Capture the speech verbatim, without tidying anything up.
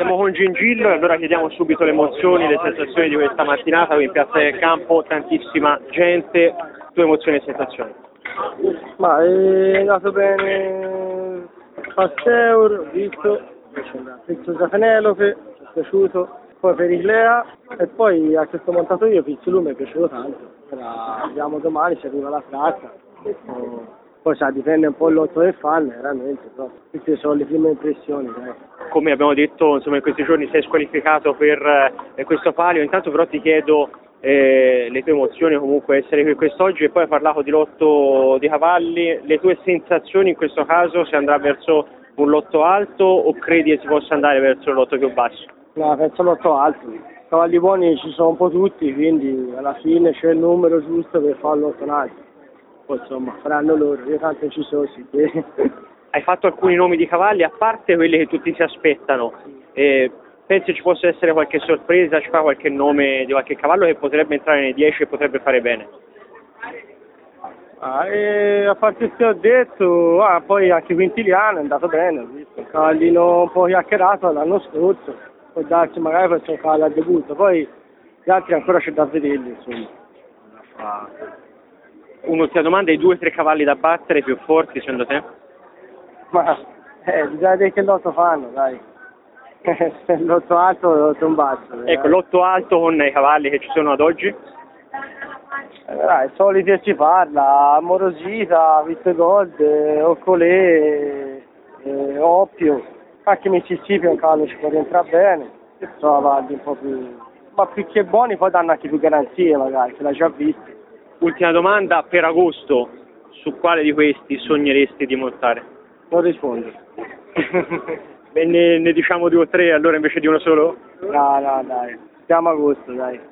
Siamo con Gingillo e allora chiediamo subito le emozioni, le sensazioni di questa mattinata qui in Piazza del Campo, tantissima gente, tue emozioni e sensazioni. Ma è andato bene Pasteur, ho visto, Pizzo Penelope, mi è piaciuto, poi Periclea e poi a questo montato io Pizzulu mi è piaciuto tanto. Ora, vediamo domani se arriva la tratta, poi sa, dipende un po' l'otto del fan, veramente, però queste sono le prime impressioni. Dai. Come abbiamo detto, insomma, in questi giorni sei squalificato per eh, questo palio, intanto però ti chiedo eh, le tue emozioni comunque essere qui quest'oggi e poi hai parlato di lotto di cavalli, le tue sensazioni in questo caso, se andrà verso un lotto alto o credi che si possa andare verso un lotto più basso? No, penso lotto alto, cavalli buoni ci sono un po' tutti, quindi alla fine c'è il numero giusto per fare l'otto alto. Poi insomma faranno loro, io tanto ci sono sì. Hai fatto alcuni nomi di cavalli, a parte quelli che tutti si aspettano, eh, pensi ci possa essere qualche sorpresa, ci fa qualche nome di qualche cavallo che potrebbe entrare nei dieci e potrebbe fare bene? Ah, e a parte che ho detto, ah, poi anche Quintiliano è andato bene, ho visto, un cavallino un po' chiacchierato l'anno scorso, può darsi magari per un cavallo a debutto, poi gli altri ancora c'è da vederli, insomma. Ah. Un'ultima domanda, i due o tre cavalli da battere più forti secondo te? Ma eh, bisogna vedere che lotto fanno, dai. L'otto alto o l'otto in basso. Ecco, l'otto alto con i cavalli che ci sono ad oggi? Eh, dai, soliti che si parla, Amorosita, Vite Gold, eh, Occolè, eh, Oppio, anche Mississippi è un cavallo ci può rientrare bene, sono avanti un po' più, ma più che buoni poi danno anche più garanzie magari, che l'hai già visto. Ultima domanda, per agosto, su quale di questi sogneresti di montare? Non rispondo. ne, ne diciamo due o tre allora invece di uno solo? No, no, dai, siamo a agosto, dai.